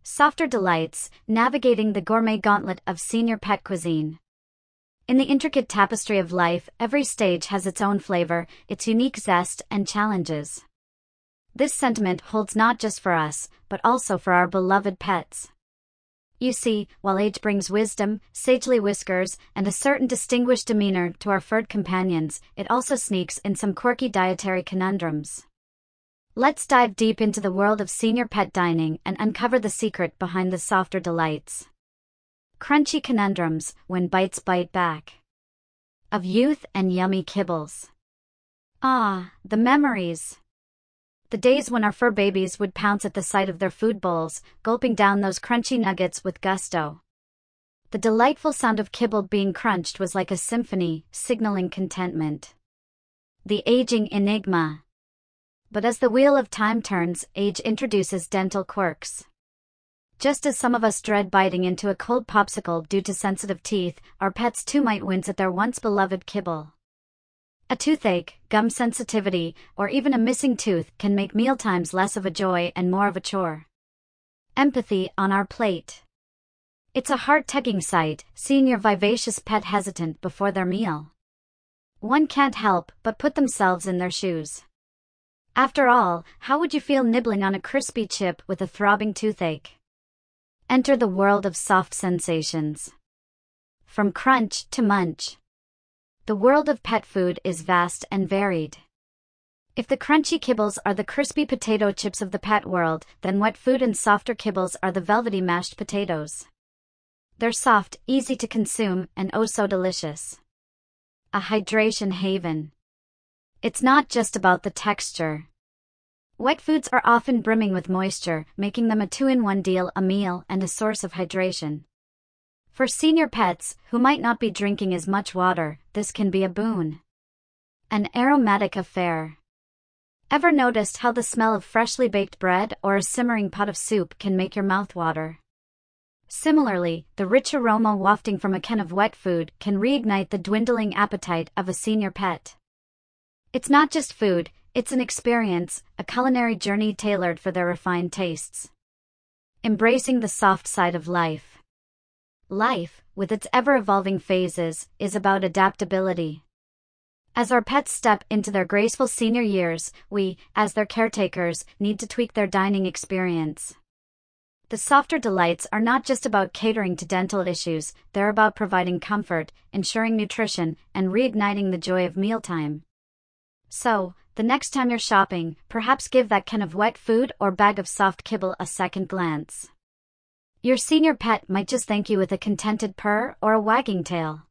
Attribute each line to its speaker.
Speaker 1: Softer delights, navigating the gourmet gauntlet of senior pet cuisine. In the intricate tapestry of life, every stage has its own flavor, its unique zest, and challenges. This sentiment holds not just for us, but also for our beloved pets. You see, while age brings wisdom, sagely whiskers, and a certain distinguished demeanor to our furred companions, it also sneaks in some quirky dietary conundrums. Let's dive deep into the world of senior pet dining and uncover the secret behind the softer delights. Crunchy conundrums, when bites bite back. Of youth and yummy kibbles. Ah, the memories. The days when our fur babies would pounce at the sight of their food bowls, gulping down those crunchy nuggets with gusto. The delightful sound of kibble being crunched was like a symphony, signaling contentment. The aging enigma. But as the wheel of time turns, age introduces dental quirks. Just as some of us dread biting into a cold popsicle due to sensitive teeth, our pets too might wince at their once beloved kibble. A toothache, gum sensitivity, or even a missing tooth can make mealtimes less of a joy and more of a chore. Empathy on our plate. It's a heart-tugging sight, seeing your vivacious pet hesitant before their meal. One can't help but put themselves in their shoes. After all, how would you feel nibbling on a crispy chip with a throbbing toothache? Enter the world of soft sensations. From crunch to munch. The world of pet food is vast and varied. If the crunchy kibbles are the crispy potato chips of the pet world, then wet food and softer kibbles are the velvety mashed potatoes. They're soft, easy to consume, and oh so delicious. A hydration haven. It's not just about the texture. Wet foods are often brimming with moisture, making them a two-in-one deal, a meal and a source of hydration. For senior pets, who might not be drinking as much water, this can be a boon. An aromatic affair. Ever noticed how the smell of freshly baked bread or a simmering pot of soup can make your mouth water? Similarly, the rich aroma wafting from a can of wet food can reignite the dwindling appetite of a senior pet. It's not just food, it's an experience, a culinary journey tailored for their refined tastes. Embracing the soft side of life. Life, with its ever-evolving phases, is about adaptability. As our pets step into their graceful senior years, we, as their caretakers, need to tweak their dining experience. The softer delights are not just about catering to dental issues, they're about providing comfort, ensuring nutrition, and reigniting the joy of mealtime. So, the next time you're shopping, perhaps give that can of wet food or bag of soft kibble a second glance. Your senior pet might just thank you with a contented purr or a wagging tail.